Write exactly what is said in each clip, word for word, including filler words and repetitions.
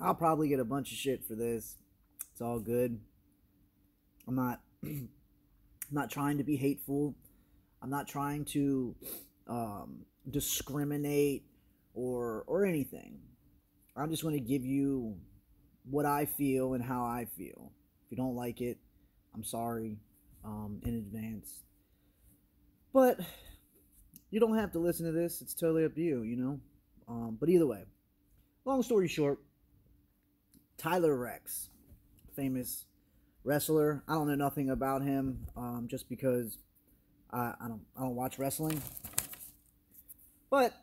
I'll probably get a bunch of shit for this. It's all good. I'm not I'm not trying to be hateful. I'm not trying to um, discriminate or or anything. I'm just going to give you what I feel and how I feel. If you don't like it, I'm sorry um, in advance. But you don't have to listen to this. It's totally up to you, you know? Um, but either way, long story short, Tyler Rex, famous wrestler. I don't know nothing about him um, just because I, I don't I don't watch wrestling. But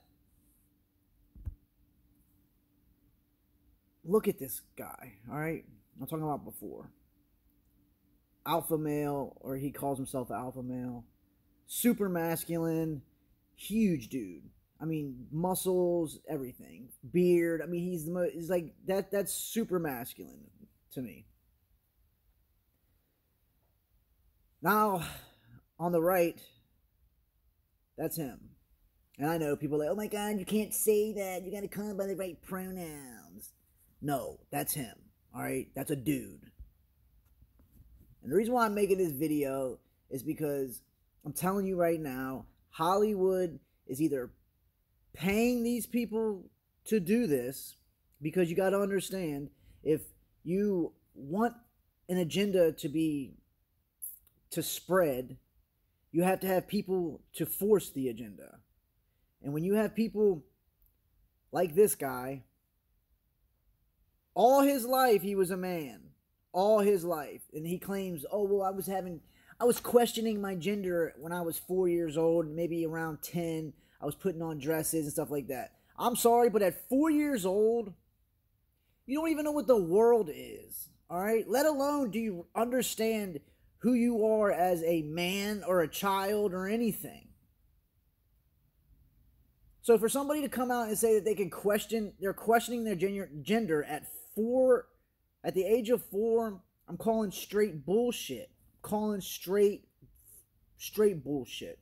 look at this guy, all right? I'm talking about before. Alpha male, or he calls himself alpha male. Super masculine, huge dude. I mean, muscles, everything. Beard. I mean, he's the most, he's like, that. that's super masculine to me. Now, on the right, that's him. And I know people are like, oh my God, you can't say that. You got to call him by the right pronouns. No, that's him. All right? That's a dude. And the reason why I'm making this video is because I'm telling you right now, Hollywood is either paying these people to do this, because you got to understand, if you want an agenda to be to spread, you have to have people to force the agenda. And when you have people like this guy, all his life he was a man. All his life. And he claims, oh, well, I was having, I was questioning my gender when I was four years old, maybe around ten. I was putting on dresses and stuff like that. I'm sorry, but at four years old, you don't even know what the world is. All right? Let alone do you understand who you are as a man or a child or anything. So for somebody to come out and say that they can question, they're questioning their gender, gender at four, at the age of four, I'm calling straight bullshit. I'm calling straight, straight bullshit.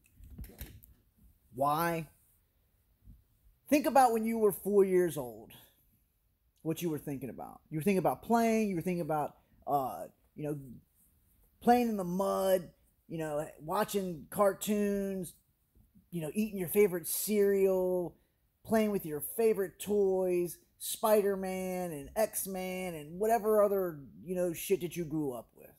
Why? Think about when you were four years old, what you were thinking about. You were thinking about playing, you were thinking about, uh, you know, playing in the mud, you know, watching cartoons, you know, eating your favorite cereal, playing with your favorite toys, Spider-Man and X-Men and whatever other, you know, shit that you grew up with.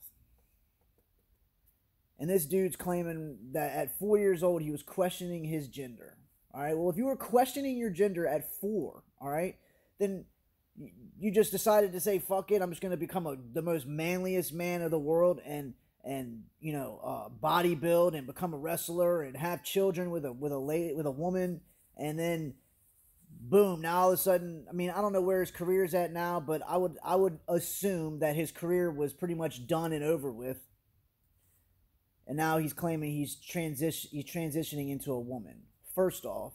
And this dude's claiming that at four years old, he was questioning his gender. All right, well, if you were questioning your gender at four, all right, then you just decided to say, fuck it, I'm just going to become a, the most manliest man of the world and, and you know, uh, bodybuild and become a wrestler and have children with a, with a lady, with a woman, and then boom, now all of a sudden, I mean, I don't know where his career's at now, but I would, I would assume that his career was pretty much done and over with. And now he's claiming he's transition, he's transitioning into a woman. First off,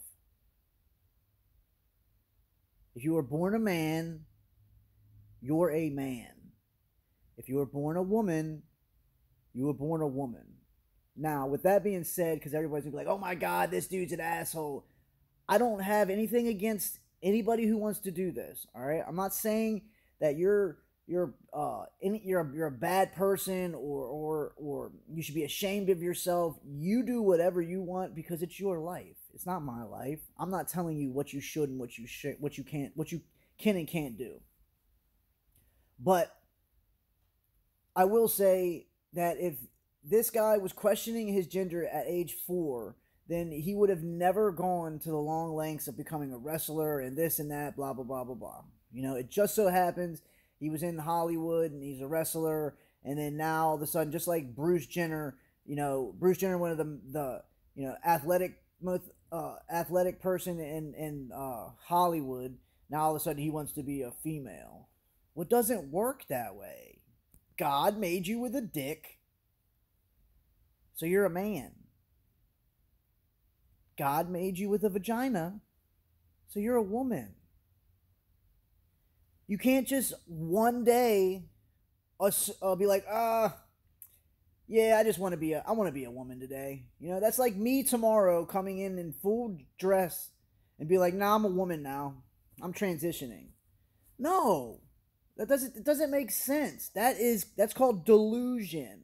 if you were born a man, you're a man. If you were born a woman, you were born a woman. Now, with that being said, because everybody's gonna be like, oh my God, this dude's an asshole. I don't have anything against anybody who wants to do this. All right, I'm not saying that you're you're uh any, you're a, you're a bad person or or or you should be ashamed of yourself. You do whatever you want because it's your life. It's not my life. I'm not telling you what you should and what you should, what you can't, what you can and can't do. But I will say that if this guy was questioning his gender at age four, then he would have never gone to the long lengths of becoming a wrestler and this and that, blah, blah, blah, blah, blah. You know, it just so happens he was in Hollywood and he's a wrestler, and then now all of a sudden, just like Bruce Jenner, you know, Bruce Jenner, one of the, the you know, athletic, most uh, athletic person in, in uh, Hollywood, now all of a sudden he wants to be a female. Well, it doesn't work that way. God made you with a dick, so you're a man. God made you with a vagina, so you're a woman. You can't just one day uh, uh, be like, ah, uh, yeah, I just want to be a, I want to be a woman today. You know, that's like me tomorrow coming in in full dress and be like, nah, I'm a woman now. I'm transitioning. No, that doesn't it doesn't make sense. That is that's called delusion.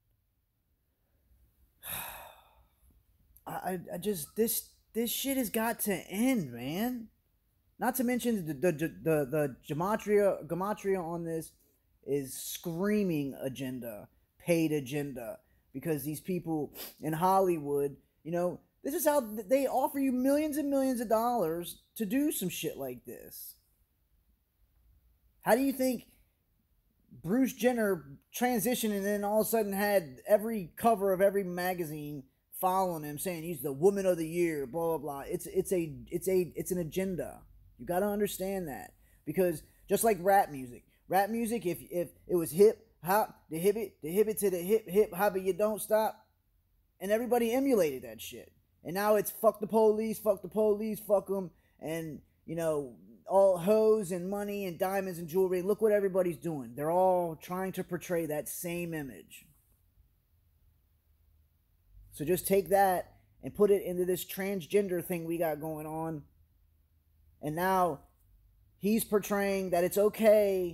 I I just this this shit has got to end, man. Not to mention the the the the, the gematria gematria on this is screaming agenda, paid agenda, because these people in Hollywood, you know, this is how they offer you millions and millions of dollars to do some shit like this. How do you think Bruce Jenner transitioned and then all of a sudden had every cover of every magazine following him saying he's the woman of the year, blah blah blah. It's it's a it's a it's an agenda. You got to understand that, because just like rap music, rap music, if if it was hip hop, the hip it, the hip it to the hip hip hop, you don't stop, and everybody emulated that shit. And now it's fuck the police, fuck the police, fuck them, and you know, all hoes and money and diamonds and jewelry. Look what everybody's doing. They're all trying to portray that same image. So just take that and put it into this transgender thing we got going on. And now he's portraying that it's okay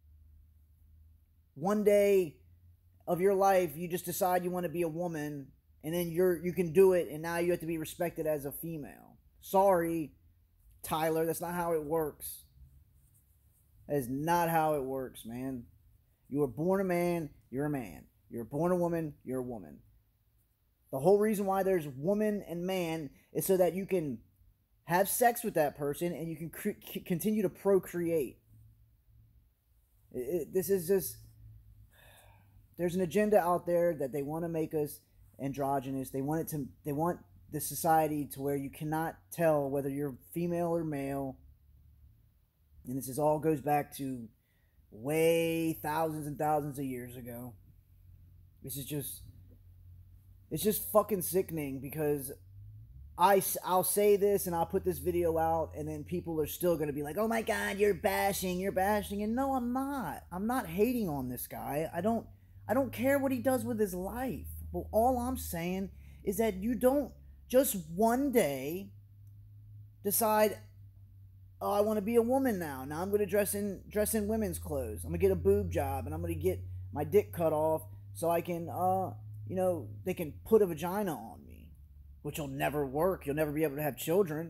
one day of your life you just decide you want to be a woman, and then you're you can do it, and now you have to be respected as a female. Sorry, Tyler, that's not how it works. That is not how it works, man. You were born a man, you're a man. You were born a woman, you're a woman. The whole reason why there's woman and man is so that you can have sex with that person and you can cre- continue to procreate. It, it, this is just, there's an agenda out there that they want to make us androgynous. They want it to, they want the society to where you cannot tell whether you're female or male. And this is all goes back to way thousands and thousands of years ago. This is just, it's just fucking sickening, because I, I'll say this and I'll put this video out, and then people are still going to be like, oh my God, you're bashing, you're bashing. And no, I'm not. I'm not hating on this guy. I don't, I don't care what he does with his life. But all I'm saying is that you don't just one day decide, oh, I want to be a woman now. Now I'm going to dress in, dress in women's clothes. I'm going to get a boob job, and I'm going to get my dick cut off so I can, uh, you know, they can put a vagina on me, which will never work. You'll never be able to have children.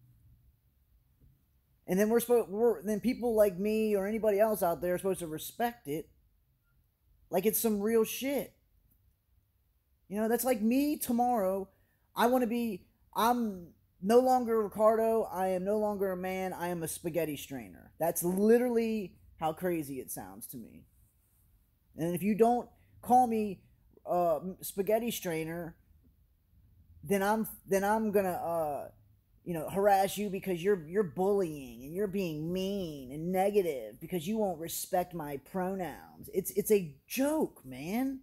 And then we're supposed, we're, then people like me or anybody else out there are supposed to respect it like it's some real shit. You know, that's like me tomorrow. I want to be, I'm no longer Ricardo. I am no longer a man. I am a spaghetti strainer. That's literally how crazy it sounds to me. And if you don't call me uh, spaghetti strainer, then I'm then I'm gonna uh, you know, harass you because you're you're bullying and you're being mean and negative because you won't respect my pronouns. It's it's a joke, man.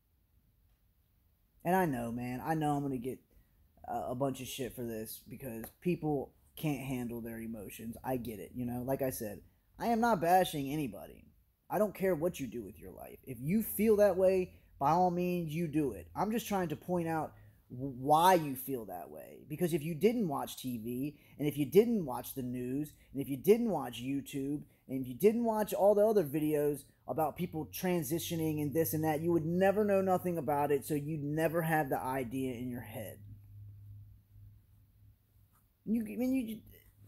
And I know, man. I know I'm gonna get a bunch of shit for this because people can't handle their emotions. I get it, you know. Like I said, I am not bashing anybody. I don't care what you do with your life. If you feel that way, by all means, you do it. I'm just trying to point out why you feel that way. Because if you didn't watch T V, and if you didn't watch the news, and if you didn't watch YouTube, and if you didn't watch all the other videos about people transitioning and this and that, you would never know nothing about it, so you'd never have the idea in your head. You, I mean, you.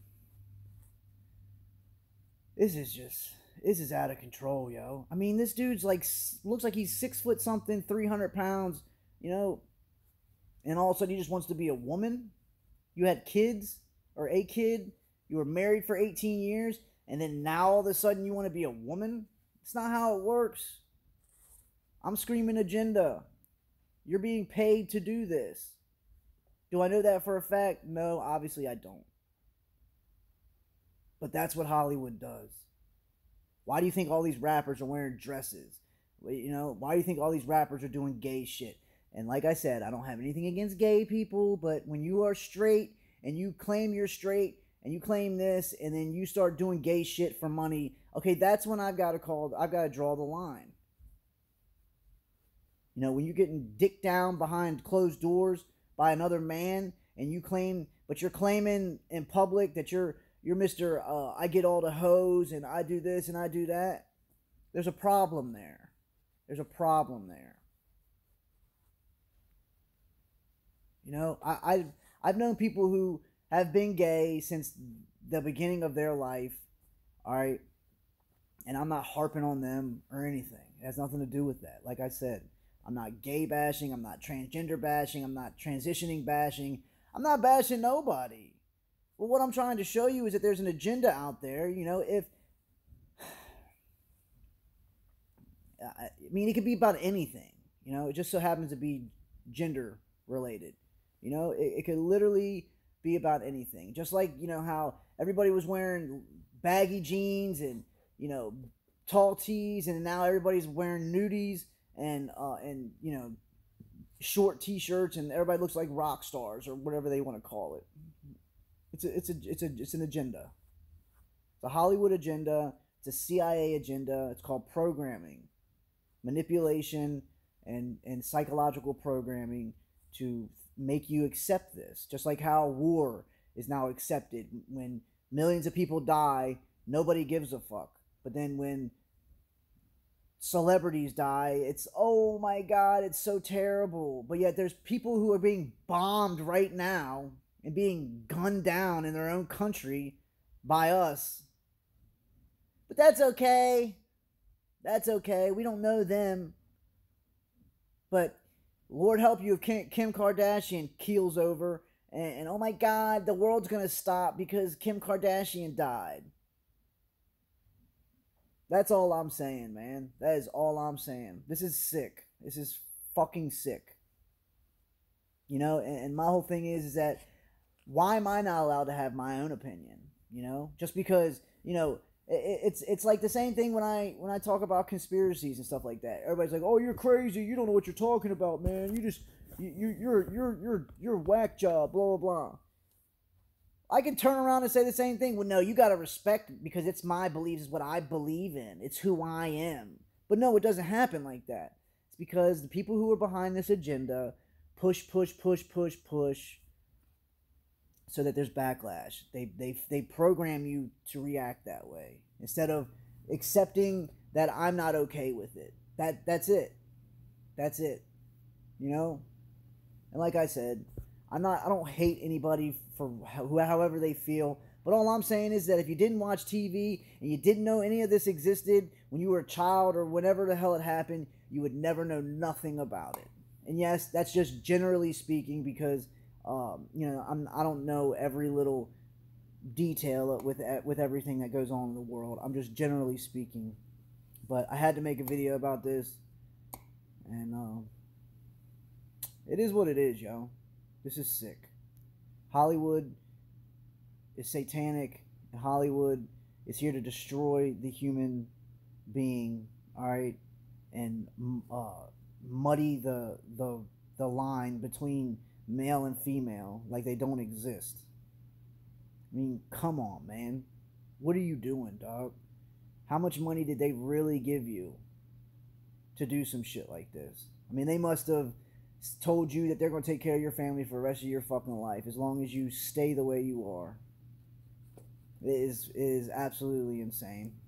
This is just, this is out of control, yo. I mean, this dude's like, looks like he's six foot something, three hundred pounds, you know, and all of a sudden he just wants to be a woman. You had kids, or a kid, you were married for eighteen years, and then now all of a sudden you want to be a woman? It's not how it works. I'm screaming agenda. You're being paid to do this. Do I know that for a fact? No, obviously I don't. But that's what Hollywood does. Why do you think all these rappers are wearing dresses? You know, why do you think all these rappers are doing gay shit? And like I said, I don't have anything against gay people, but when you are straight and you claim you're straight and you claim this and then you start doing gay shit for money, okay, that's when I've got to call, I've got to draw the line. You know, when you're getting dicked down behind closed doors by another man and you claim, but you're claiming in public that you're you're Mister Uh, I get all the hoes and I do this and I do that. There's a problem there. There's a problem there. You know, I, I I've known people who have been gay since the beginning of their life. All right, and I'm not harping on them or anything. It has nothing to do with that. Like I said, I'm not gay bashing. I'm not transgender bashing. I'm not transitioning bashing. I'm not bashing nobody. Well, what I'm trying to show you is that there's an agenda out there. You know, if I mean, it could be about anything. You know, it just so happens to be gender related. You know, it, it could literally be about anything. Just like, you know, how everybody was wearing baggy jeans and, you know, tall tees, and now everybody's wearing nudies and, uh, and you know, short t-shirts, and everybody looks like rock stars or whatever they want to call it. It's a, it's a, it's a, it's an agenda. It's a Hollywood agenda. It's a C I A agenda. It's called programming, manipulation, and and psychological programming to make you accept this. Just like how war is now accepted. When millions of people die, nobody gives a fuck. But then when celebrities die, it's, oh my god, it's so terrible. But yet there's people who are being bombed right now and being gunned down in their own country by us. But that's okay. That's okay. We don't know them. But Lord help you if Kim Kardashian keels over and, and oh my god, the world's going to stop because Kim Kardashian died. That's all I'm saying, man. That is all I'm saying. This is sick. This is fucking sick. You know, and, and my whole thing is, is that why am I not allowed to have my own opinion? You know, just because, you know, it, it's it's like the same thing when I when I talk about conspiracies and stuff like that. Everybody's like, "Oh, you're crazy. You don't know what you're talking about, man. You just you, you you're you're you're you're whack job. Blah blah blah." I can turn around and say the same thing. Well, no, you got to respect, because it's my beliefs, it's what I believe in. It's who I am. But no, it doesn't happen like that. It's because the people who are behind this agenda push, push, push, push, push so that there's backlash. They, they, they program you to react that way instead of accepting that I'm not okay with it. That That's it. That's it. You know? And like I said, I'm not, I don't hate anybody for however they feel, but all I'm saying is that if you didn't watch T V and you didn't know any of this existed when you were a child or whenever the hell it happened, you would never know nothing about it. And yes, that's just generally speaking, because um, you know, I'm, I don't know every little detail with with everything that goes on in the world. I'm just generally speaking, but I had to make a video about this, and um, it is what it is, yo. This is sick. Hollywood is satanic. Hollywood is here to destroy the human being, all right, and uh, muddy the the the line between male and female like they don't exist. I mean, come on, man. What are you doing, dog? How much money did they really give you to do some shit like this? I mean, they must have told you that they're going to take care of your family for the rest of your fucking life as long as you stay the way you are. It is, it is absolutely insane.